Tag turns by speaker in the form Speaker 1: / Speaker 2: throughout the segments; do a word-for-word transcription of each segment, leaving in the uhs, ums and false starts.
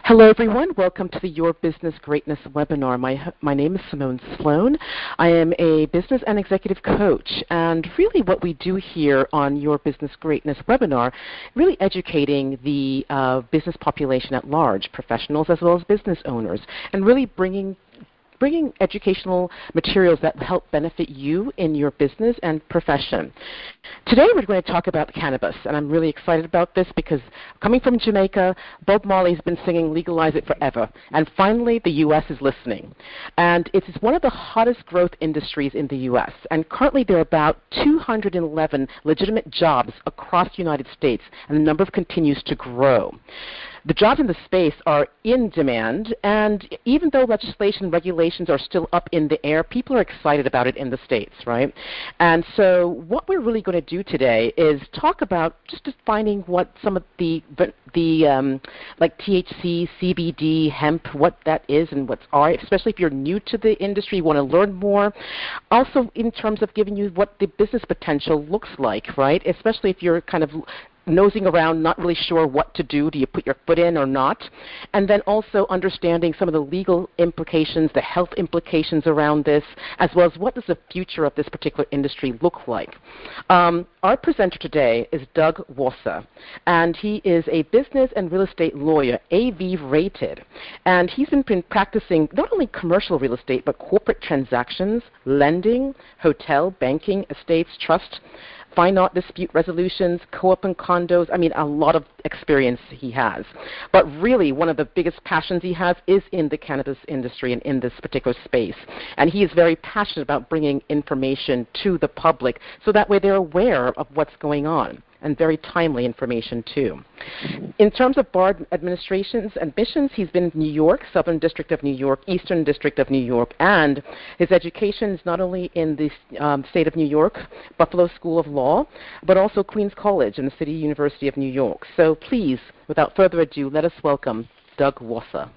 Speaker 1: Hello, everyone. Welcome to the Your Business Greatness webinar. My, my name is Simone Sloan. I am a business and executive coach, and really what we do here on Your Business Greatness webinar, really educating the uh, business population at large, professionals as well as business owners, and really bringing bringing educational materials that help benefit you in your business and profession. Today we're going to talk about cannabis, and I'm really excited about this because coming from Jamaica, Bob Marley has been singing Legalize It Forever, and finally the U S is listening. And it's one of the hottest growth industries in the U S, and currently there are about two hundred eleven legitimate jobs across the United States, and the number continues to grow. The jobs in the space are in demand, and even though legislation and regulations are still up in the air, people are excited about it in the States, right? And so what we're really going to do today is talk about just defining what some of the, the um, like T H C, C B D, hemp, what that is and what's are, especially if you're new to the industry, you want to learn more. Also in terms of giving you what the business potential looks like, right? Especially if you're kind of nosing around, not really sure what to do. Do you put your foot in or not? And then also understanding some of the legal implications, the health implications around this, as well as what does the future of this particular industry look like. Um, our presenter today is Doug Wassa, and he is a business and real estate lawyer, A V rated. And he's been, been practicing not only commercial real estate, but corporate transactions, lending, hotel, banking, estates, trust, fine art dispute resolutions, co-op and condos. I mean, a lot of experience he has. But really, one of the biggest passions he has is in the cannabis industry and in this particular space. And he is very passionate about bringing information to the public so that way they're aware of what's going on, and very timely information too. In terms of bar administrations and missions, he's been in New York, Southern District of New York, Eastern District of New York, and his education is not only in the um, state of New York, Buffalo School of Law, but also Queens College and the City University of New York. So please, without further ado, let us welcome Doug Wassa.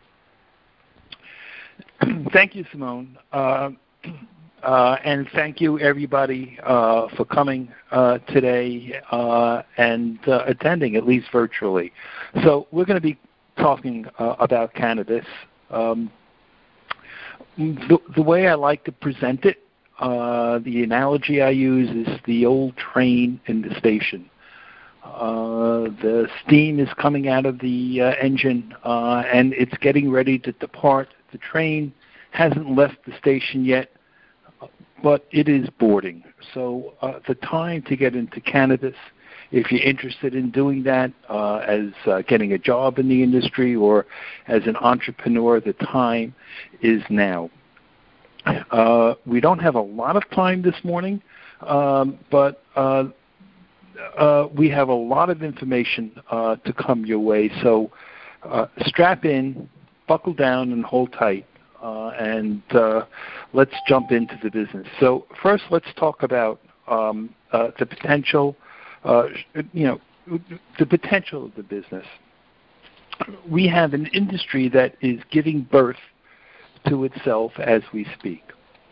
Speaker 2: Thank you, Simone. Uh, Uh, and thank you, everybody, uh, for coming uh, today uh, and uh, attending, at least virtually. So we're going to be talking uh, about cannabis. Um, the, the way I like to present it, uh, the analogy I use is the old train in the station. Uh, the steam is coming out of the uh, engine, uh, and it's getting ready to depart. The train hasn't left the station yet, but it is boarding. So uh, the time to get into cannabis, if you're interested in doing that uh, as uh, getting a job in the industry or as an entrepreneur, the time is now. Uh, we don't have a lot of time this morning, um, but uh, uh, we have a lot of information uh, to come your way. So uh, strap in, buckle down, and hold tight. Uh, and uh, let's jump into the business. So first, let's talk about um, uh, the potential, uh, you know, the potential of the business. We have an industry that is giving birth to itself as we speak.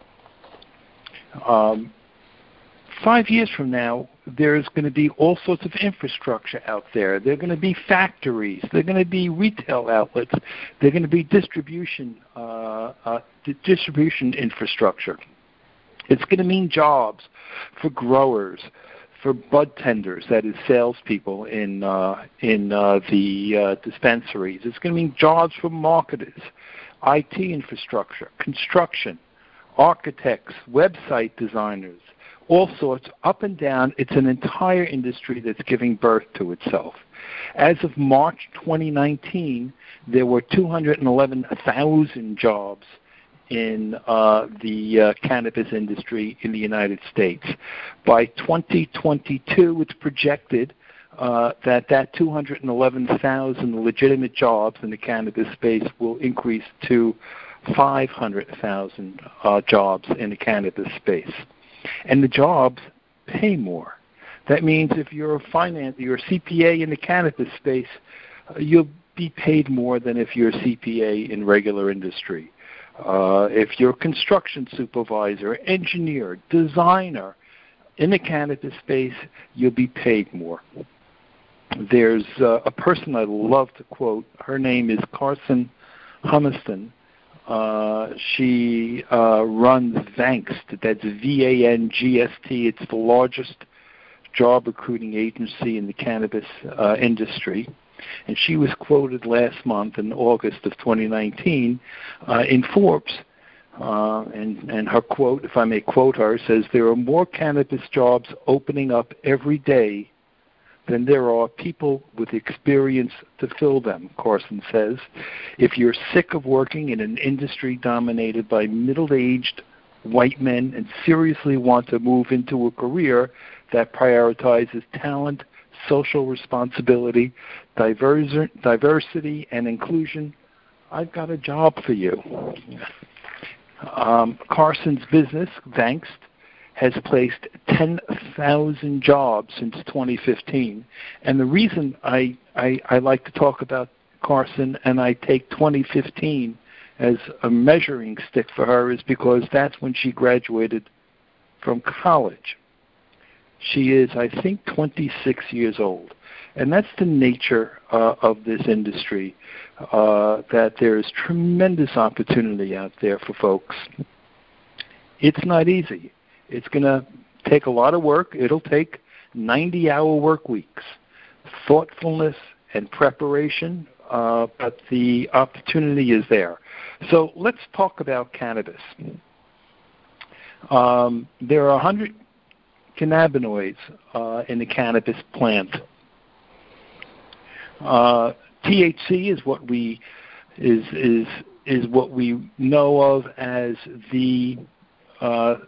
Speaker 2: Um, Five years from now, there's going to be all sorts of infrastructure out there. There are going to be factories. There are going to be retail outlets. There are going to be distribution, uh, uh, distribution infrastructure. It's going to mean jobs for growers, for bud tenders, that is, salespeople in uh, in uh, the uh, dispensaries. It's going to mean jobs for marketers, I T infrastructure, construction, architects, website designers. All sorts, up and down. It's an entire industry that's giving birth to itself. As of March twenty nineteen, there were two hundred eleven thousand jobs in uh, the uh, cannabis industry in the United States. By twenty twenty-two, it's projected uh, that that two hundred eleven thousand legitimate jobs in the cannabis space will increase to five hundred thousand uh, jobs in the cannabis space. And the jobs pay more. That means if you're a finance, you're a C P A in the cannabis space, uh, you'll be paid more than if you're a C P A in regular industry. Uh, if you're a construction supervisor, engineer, designer in the cannabis space, you'll be paid more. there's uh, a person I love to quote. Her name is Carson Humiston. Uh, she uh, runs Vangst. That's V A N G S T. It's the largest job recruiting agency in the cannabis uh, industry. And she was quoted last month in August of twenty nineteen uh, in Forbes. Uh, and, and her quote, if I may quote her, says, "There are more cannabis jobs opening up every day than there are people with experience to fill them," Carson says. "If you're sick of working in an industry dominated by middle-aged white men and seriously want to move into a career that prioritizes talent, social responsibility, diverse, diversity, and inclusion, I've got a job for you." Um, Carson's business, Vangst, has placed ten thousand jobs since twenty fifteen. And the reason I, I, I like to talk about Carson and I take twenty fifteen as a measuring stick for her is because that's when she graduated from college. She is, I think, twenty-six years old. And that's the nature uh, of this industry, uh, that there is tremendous opportunity out there for folks. It's not easy. It's going to take a lot of work. It'll take ninety-hour work weeks, thoughtfulness and preparation, uh, but the opportunity is there. So let's talk about cannabis. Um, there are one hundred cannabinoids uh, in the cannabis plant. Uh, T H C is what we is is is what we know of as the uh,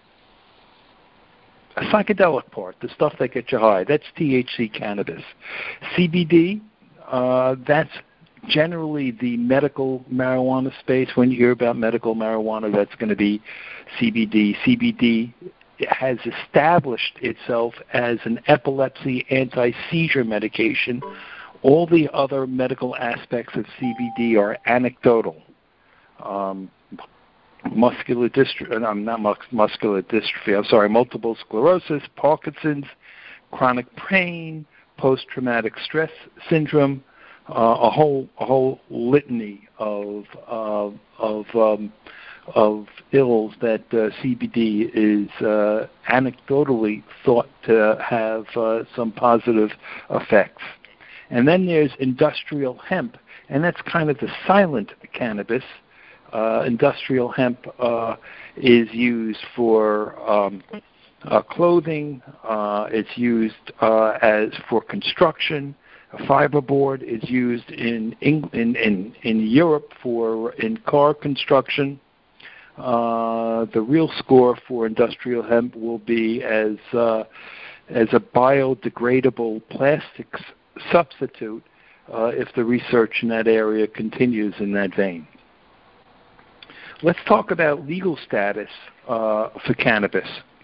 Speaker 2: psychedelic part, the stuff that gets you high. That's T H C cannabis. C B D, uh, that's generally the medical marijuana space. When you hear about medical marijuana, that's going to be C B D. C B D has established itself as an epilepsy anti-seizure medication. All the other medical aspects of C B D are anecdotal. Um, muscular dystrophy, I'm not mus- muscular dystrophy, I'm sorry, multiple sclerosis, Parkinson's, chronic pain, post-traumatic stress syndrome, uh, a whole a whole litany of uh, of um, of ills that uh, C B D is uh, anecdotally thought to have uh, some positive effects. And then there's industrial hemp, and that's kind of the silent cannabis. Uh, industrial hemp uh, is used for um, uh, clothing. Uh, it's used uh, as for construction. Fiberboard is used in in in, in Europe for in car construction. Uh, the real score for industrial hemp will be as uh, as a biodegradable plastics substitute uh, if the research in that area continues in that vein. Let's talk about legal status uh, for cannabis.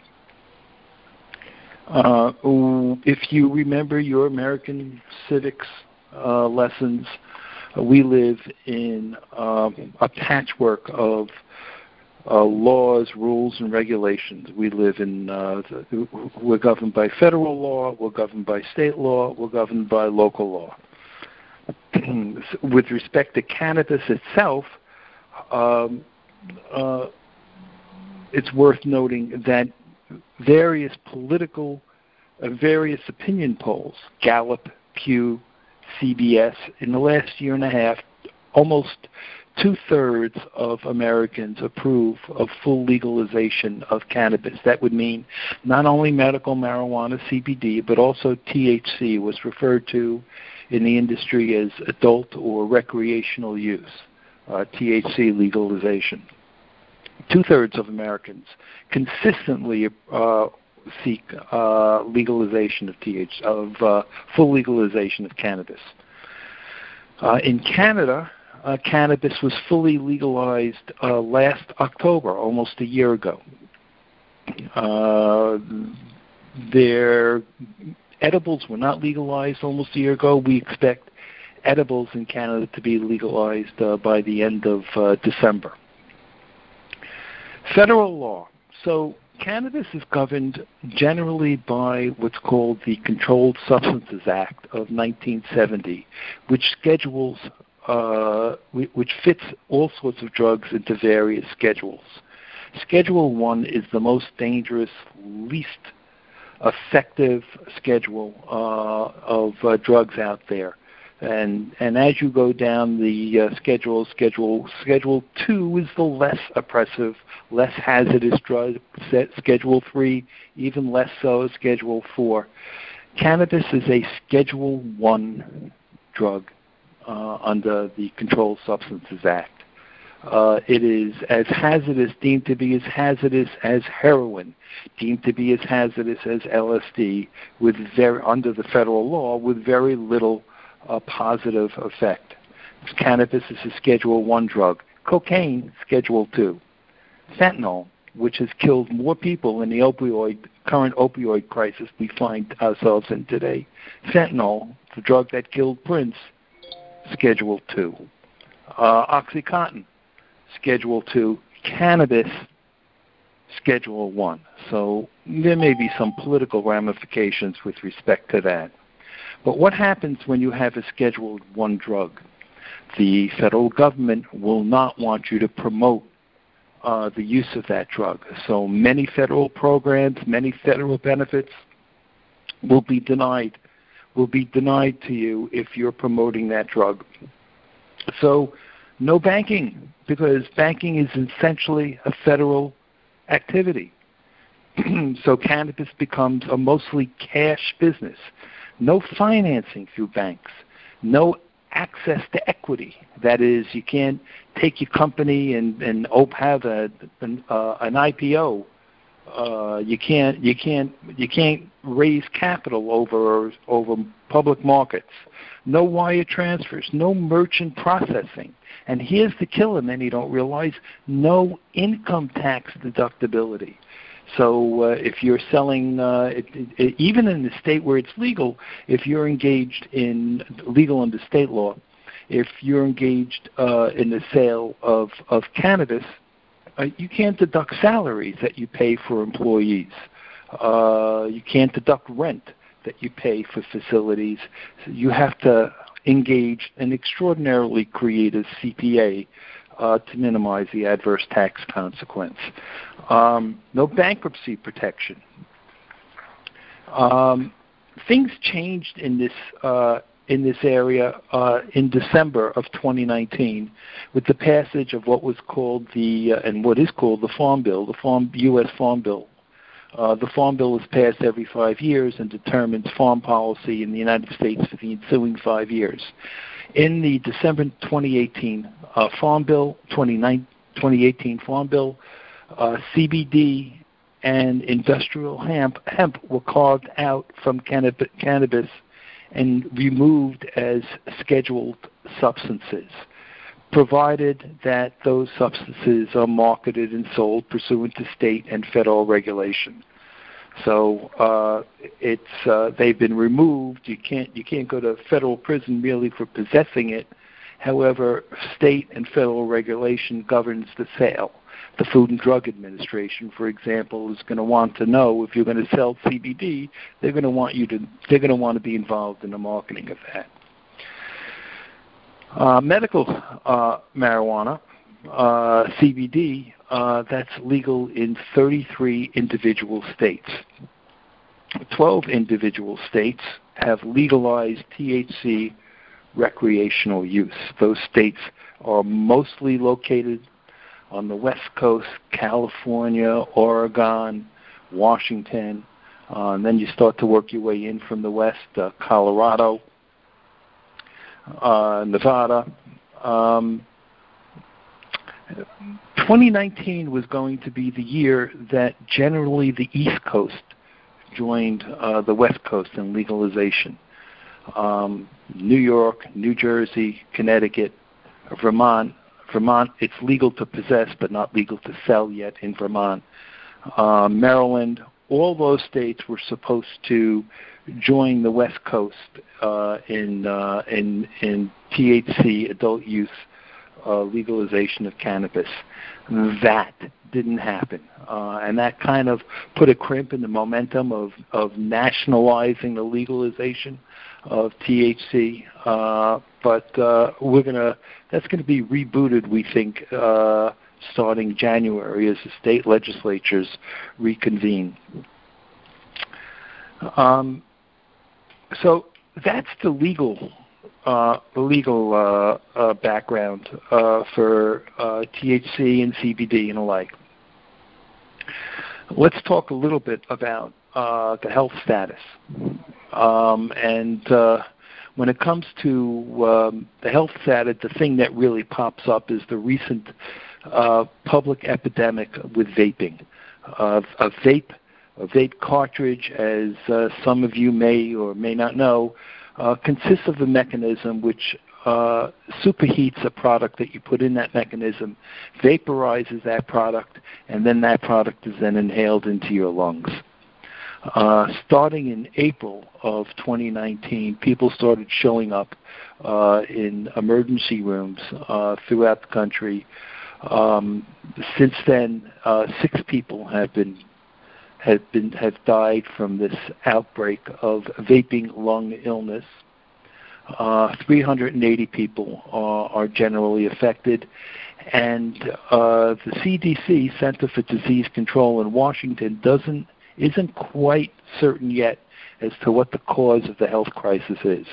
Speaker 2: Uh, if you remember your American civics uh, lessons, uh, we live in um, a patchwork of uh, laws, rules, and regulations. We live in, uh, the, we're governed by federal law, we're governed by state law, we're governed by local law. With respect to cannabis itself, um, uh, it's worth noting that various political, uh, various opinion polls, Gallup, Pew, C B S, in the last year and a half, almost two-thirds of Americans approve of full legalization of cannabis. That would mean not only medical marijuana, C B D, but also T H C, was referred to in the industry as adult or recreational use, uh, T H C legalization. Two-thirds of Americans consistently uh, seek uh, legalization of T H C, of uh, full legalization of cannabis. Uh, in Canada, uh, cannabis was fully legalized uh, last October, almost a year ago. Uh, their edibles were not legalized almost a year ago. We expect edibles in Canada to be legalized uh, by the end of uh, December. Federal law. So cannabis is governed generally by what's called the Controlled Substances Act of nineteen seventy, which schedules, uh, which fits all sorts of drugs into various schedules. Schedule one is the most dangerous, least effective schedule uh, of uh, drugs out there. And and as you go down the uh, schedule, schedule schedule two is the less oppressive, less hazardous drug. Schedule three, even less so. Schedule four. Cannabis is a Schedule one drug uh, under the Controlled Substances Act. Uh, it is as hazardous, deemed to be as hazardous as heroin, deemed to be as hazardous as L S D, with very under the federal law, with very little a positive effect. Cannabis is a Schedule one drug. Cocaine, Schedule two. Fentanyl, which has killed more people in the opioid current opioid crisis we find ourselves in today. Fentanyl, the drug that killed Prince, Schedule two. Uh, Oxycontin, Schedule two. Cannabis, Schedule one. So there may be some political ramifications with respect to that. But what happens when you have a Schedule one drug? The federal government will not want you to promote uh, the use of that drug. So many federal programs, many federal benefits will be denied, will be denied to you if you're promoting that drug. So no banking, because banking is essentially a federal activity. So cannabis becomes a mostly cash business. No financing through banks. No access to equity. That is, you can't take your company and, and have a, an, uh, an I P O. Uh, you can't you can't you can't raise capital over over public markets. No wire transfers. No merchant processing. And here's the killer: many don't realize: no income tax deductibility. So uh, if you're selling, uh, it, it, even in the state where it's legal, if you're engaged in legal under state law, if you're engaged uh, in the sale of, of cannabis, uh, you can't deduct salaries that you pay for employees. Uh, you can't deduct rent that you pay for facilities. So you have to engage an extraordinarily creative C P A Uh, to minimize the adverse tax consequence. Um, no bankruptcy protection. Um, things changed in this uh, in this area uh, in December of twenty nineteen with the passage of what was called the uh, and what is called the Farm Bill, the Farm U S Farm Bill. Uh, the Farm Bill is passed every five years and determines farm policy in the United States for the ensuing five years. In the December twenty eighteen uh, Farm Bill, twenty eighteen Farm Bill, uh, C B D and industrial hemp, hemp were carved out from cannab- cannabis and removed as scheduled substances, provided that those substances are marketed and sold pursuant to state and federal regulation. So uh, it's uh, they've been removed. You can't you can't go to federal prison merely for possessing it. However, state and federal regulation governs the sale. The Food and Drug Administration, for example, is going to want to know if you're going to sell C B D. They're going to want you to. They're going to want to be involved in the marketing of that. Uh, medical uh, marijuana, uh, C B D. Uh, that's legal in thirty-three individual states. twelve individual states have legalized T H C recreational use. Those states are mostly located on the West Coast: California, Oregon, Washington. Uh, and then you start to work your way in from the west: uh, Colorado, uh, Nevada. Um, twenty nineteen was going to be the year that generally the East Coast joined uh, the West Coast in legalization. Um, New York, New Jersey, Connecticut, Vermont. Vermont, it's legal to possess but not legal to sell yet in Vermont. Uh, Maryland, all those states were supposed to join the West Coast uh, in, uh, in, in T H C adult use Uh, legalization of cannabis. That didn't happen. Uh, and that kind of put a crimp in the momentum of, of nationalizing the legalization of T H C. Uh, but uh, we're gonna that's going to be rebooted, we think, uh, starting January as the state legislatures reconvene. Um, so that's the legal uh, the legal uh, uh, background uh, for uh, T H C and C B D and the like. Let's talk a little bit about uh, the health status. Um, and uh, when it comes to um, the health status, the thing that really pops up is the recent uh, public epidemic with vaping. Uh, a vape, a vape cartridge, as uh, some of you may or may not know, uh, consists of a mechanism which uh, superheats a product that you put in that mechanism, vaporizes that product, and then that product is then inhaled into your lungs. Uh, starting in April of twenty nineteen, people started showing up uh, in emergency rooms uh, throughout the country. Um, since then, uh, six people have been have been have died from this outbreak of vaping lung illness. Uh, three hundred eighty people uh, are generally affected, and uh, the C D C, Center for Disease Control in Washington, doesn't isn't quite certain yet as to what the cause of the health crisis is.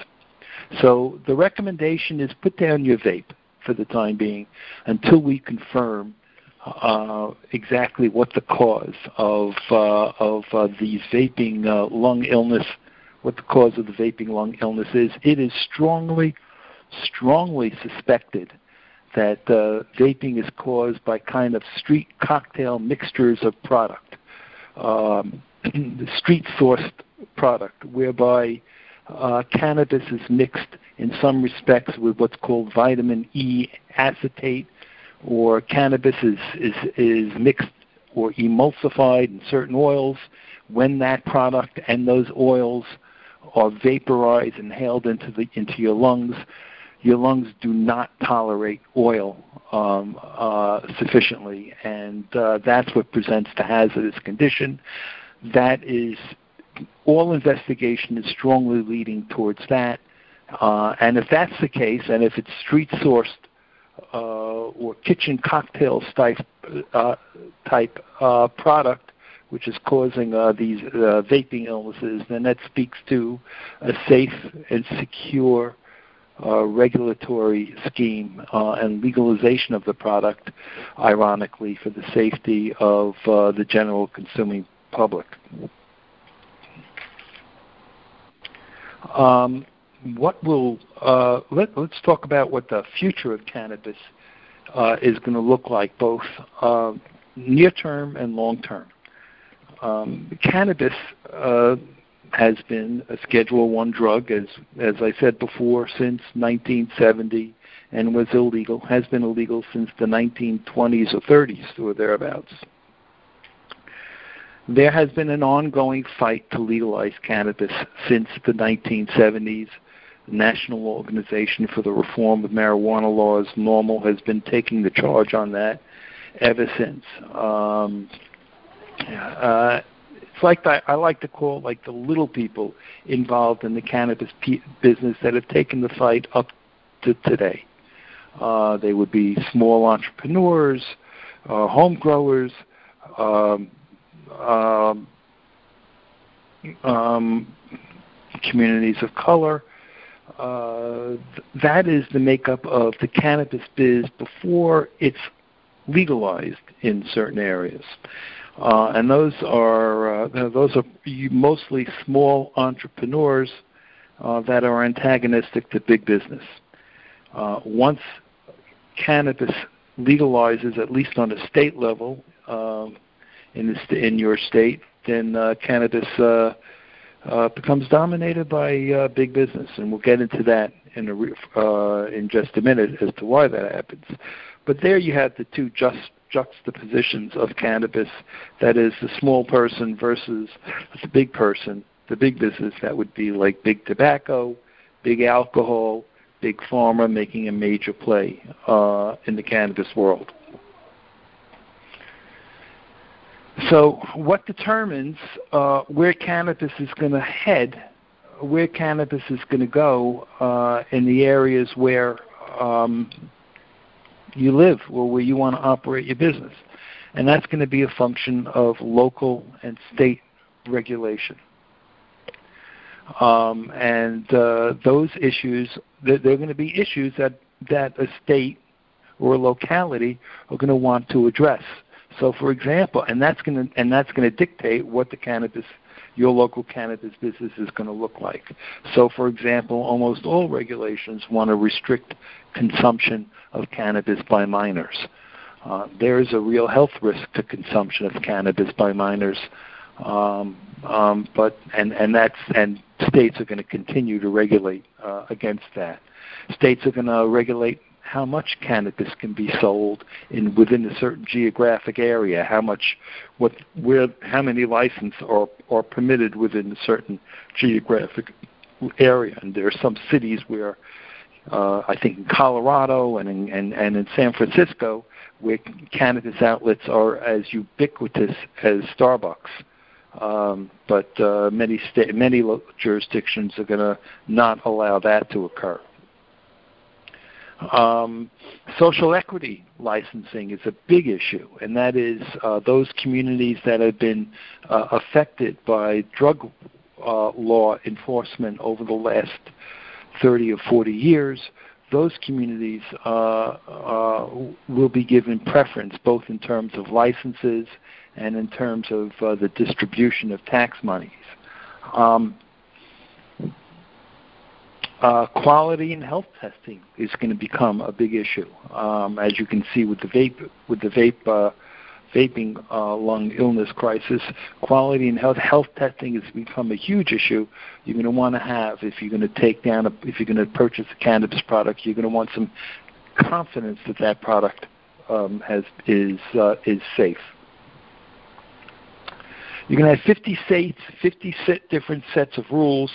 Speaker 2: So the recommendation is put down your vape for the time being until we confirm uh, exactly what the cause of uh, of uh, these vaping uh, lung illness, what the cause of the vaping lung illness is. It is strongly, strongly suspected that uh, vaping is caused by kind of street cocktail mixtures of product. Um, the street-sourced product, whereby uh, cannabis is mixed in some respects with what's called vitamin E acetate, or cannabis is, is, is mixed or emulsified in certain oils. When that product and those oils are vaporized and inhaled into, the, into your lungs, your lungs do not tolerate oil um, uh, sufficiently, and uh, that's what presents the hazardous condition. That is, all investigation is strongly leading towards that. Uh, and if that's the case, and if it's street-sourced uh, or kitchen cocktails type, uh, type uh, product, which is causing uh, these uh, vaping illnesses, then that speaks to a safe and secure Uh, regulatory scheme uh, and legalization of the product, ironically, for the safety of uh, the general consuming public. Um, what will uh, let, let's talk about what the future of cannabis uh, is going to look like, both uh, near term and long term. Um, cannabis Uh, has been a Schedule One drug, as as I said before, since nineteen seventy, and was illegal, has been illegal since the nineteen twenties or thirties or thereabouts. There has been an ongoing fight to legalize cannabis since the nineteen seventies. The National Organization for the Reform of Marijuana Laws, NORML, has been taking the charge on that ever since. Um, uh, It's like the, I like to call like the little people involved in the cannabis p- business that have taken the fight up to today. Uh, they would be small entrepreneurs, uh, home growers, um, um, um, communities of color. Uh, th- that is the makeup of the cannabis biz before it's legalized in certain areas. Uh, and those are uh, those are mostly small entrepreneurs uh, that are antagonistic to big business. Uh, once cannabis legalizes, at least on a state level, um, in the st- in your state, then uh, cannabis uh, uh, becomes dominated by uh, big business, and we'll get into that in a re- uh, in just a minute as to why that happens. But there you have the two just juxtapositions of cannabis, that is the small person versus the big person, the big business. That would be like big tobacco, big alcohol, big pharma making a major play uh, in the cannabis world. So what determines uh, where cannabis is going to head, where cannabis is going to go uh, in the areas where um, you live or where you want to operate your business? And that's going to be a function of local and state regulation. Um, and uh, those issues, they're, they're going to be issues that, that a state or a locality are going to want to address. So, for example, and that's going to and that's going to dictate what the cannabis, your local cannabis business is going to look like. So, for example, almost all regulations want to restrict consumption of cannabis by minors. Uh, there is a real health risk to consumption of cannabis by minors, um, um, but and and that's and states are going to continue to regulate uh, against that. States are going to regulate how much cannabis can be sold in within a certain geographic area, how much, what, where, how many licenses are, are permitted within a certain geographic area. And there are some cities where, uh, I think in Colorado and in, and, and in San Francisco, where cannabis outlets are as ubiquitous as Starbucks. Um, but uh, many sta- many jurisdictions are going to not allow that to occur. Um, social equity licensing is a big issue, and that is uh, those communities that have been uh, affected by drug uh, law enforcement over the last thirty or forty years. Those communities uh, uh, will be given preference both in terms of licenses and in terms of uh, the distribution of tax monies. Um, Uh, quality and health testing is going to become a big issue, um, as you can see with the vape, with the vape, uh, vaping uh, lung illness crisis. Quality and health health testing has become a huge issue. You're going to want to have, if you're going to take down, a, if you're going to purchase a cannabis product, you're going to want some confidence that that product um, has is uh, is safe. You're going to have fifty states, fifty set different sets of rules.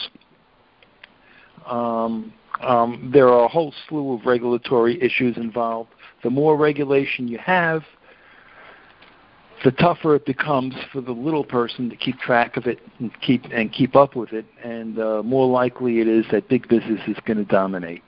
Speaker 2: Um, um, there are a whole slew of regulatory issues involved. The more regulation you have, the tougher it becomes for the little person to keep track of it and keep and keep up with it, and uh, more likely it is that big business is going to dominate.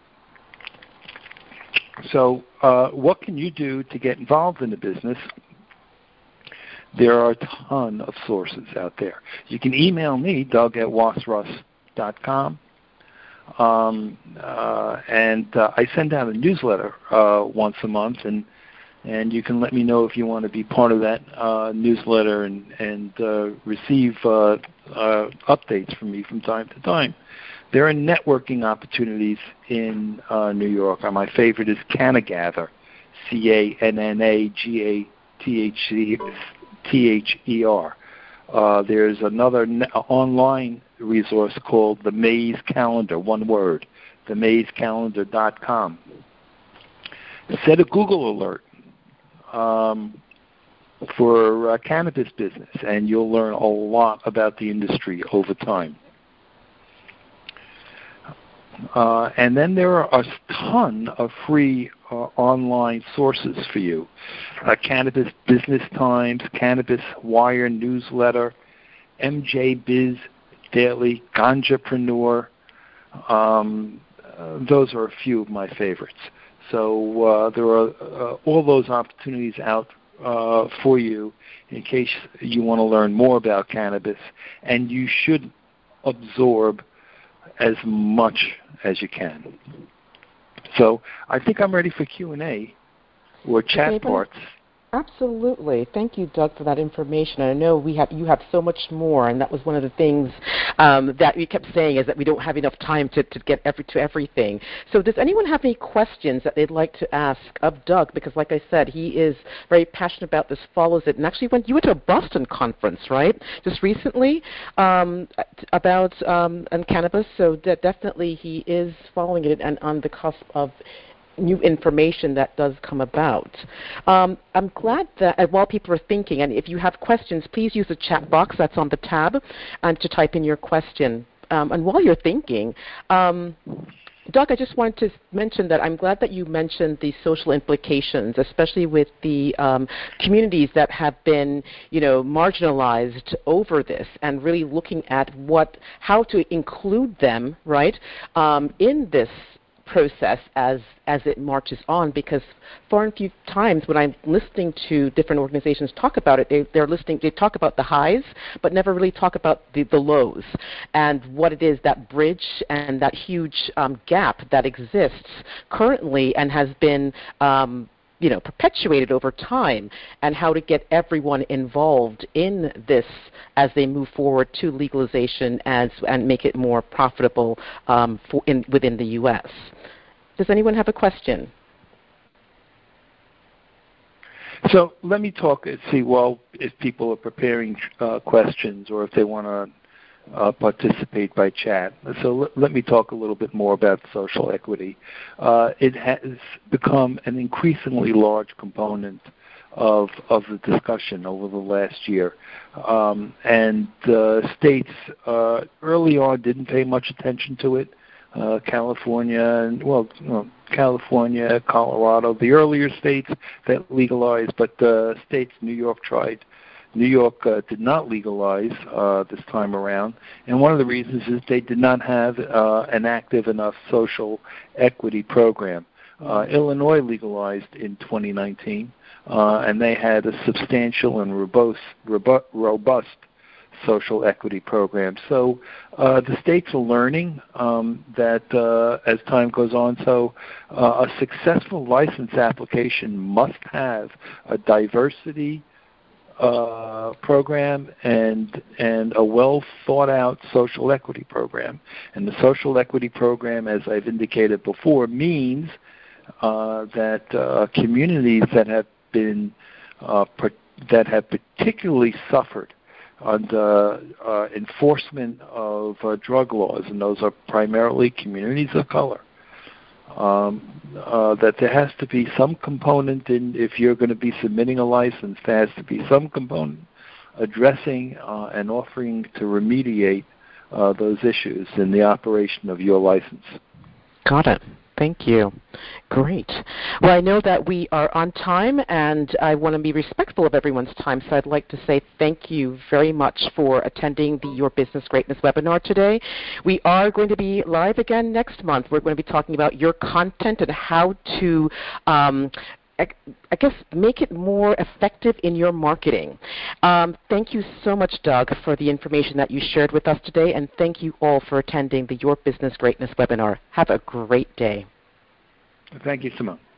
Speaker 2: So, uh, what can you do to get involved in the business? There are a ton of sources out there. You can email me, Doug at wasruss dot com. Um, uh, and uh, I send out a newsletter uh, once a month, and and you can let me know if you want to be part of that uh, newsletter and and uh, receive uh, uh, updates from me from time to time. There are networking opportunities in uh, New York. Uh, my favorite is CannaGather, C A N N A G A T H E R. Uh, there's another ne- online resource called the Maze Calendar, one word, the maze calendar dot com. Set a Google alert um, for uh, cannabis business, and you'll learn a lot about the industry over time. Uh, and then there are a ton of free uh, online sources for you. Uh, Cannabis Business Times, Cannabis Wire Newsletter, M J Biz Daily, Ganjapreneur. Um, uh, those are a few of my favorites. So uh, there are uh, all those opportunities out uh, for you in case you want to learn more about cannabis, and you should absorb as much as you can. So I think I'm ready for Q and A or chat
Speaker 1: okay,
Speaker 2: parts.
Speaker 1: Absolutely. Thank you, Doug, for that information. I know we have you have so much more, and that was one of the things um, that we kept saying is that we don't have enough time to, to get every, to everything. So does anyone have any questions that they'd like to ask of Doug? Because like I said, he is very passionate about this, follows it, and actually went, you went to a Boston conference, right, just recently um, about um, and cannabis. So de- definitely he is following it and on the cusp of new information that does come about. Um, I'm glad that uh, while people are thinking, and if you have questions, please use the chat box that's on the tab and to type in your question. Um, and while you're thinking, um, Doug, I just wanted to mention that I'm glad that you mentioned the social implications, especially with the um, communities that have been, you know, marginalized over this, and really looking at what, how to include them, right, um, in this process as as it marches on, because far and few times when I'm listening to different organizations talk about it, they, they're listening, they talk about the highs, but never really talk about the, the lows and what it is, that bridge and that huge um, gap that exists currently and has been um, you know, perpetuated over time, and how to get everyone involved in this as they move forward to legalization as, and make it more profitable um, for in, within the U S. Does anyone have a question?
Speaker 2: So let me talk and see, well, if people are preparing uh, questions or if they want to Uh, participate by chat. So l- let me talk a little bit more about social equity. Uh, it has become an increasingly large component of of the discussion over the last year. Um, and uh, states uh, early on didn't pay much attention to it. Uh, California, and well, you know, California, Colorado, the earlier states that legalized, but uh, states, New York tried. New York uh, did not legalize uh, this time around, and one of the reasons is they did not have uh, an active enough social equity program. Uh, Illinois legalized in twenty nineteen, uh, and they had a substantial and robust, robust, robust social equity program. So uh, the states are learning um, that uh, as time goes on, so uh, a successful license application must have a diversity Uh, program and and a well thought out social equity program. And the social equity program, as I've indicated before, means uh, that uh, communities that have been uh, per- that have particularly suffered under uh, enforcement of uh, drug laws, and those are primarily communities of color. Um, uh, that there has to be some component in, if you're going to be submitting a license, there has to be some component addressing uh, and offering to remediate uh, those issues in the operation of your license.
Speaker 1: Got it. Thank you. Great. Well, I know that we are on time, and I want to be respectful of everyone's time, so I'd like to say thank you very much for attending the Your Business Greatness webinar today. We are going to be live again next month. We're going to be talking about your content and how to um, I guess, make it more effective in your marketing. Um, thank you so much, Doug, for the information that you shared with us today, and thank you all for attending the Your Business Greatness webinar. Have a great day.
Speaker 2: Thank you, Simone.